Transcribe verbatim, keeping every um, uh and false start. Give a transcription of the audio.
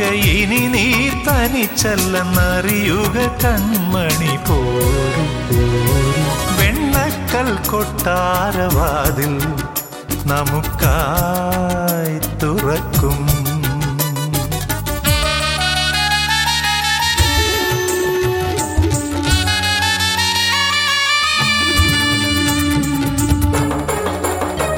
ഇനി നീ തനിച്ചല്ലെന്നറിയുക കൺമണി പോരും വെണ്ണക്കൽ കൊട്ടാരവാതിൽ നമുക്കായി തുറക്കും.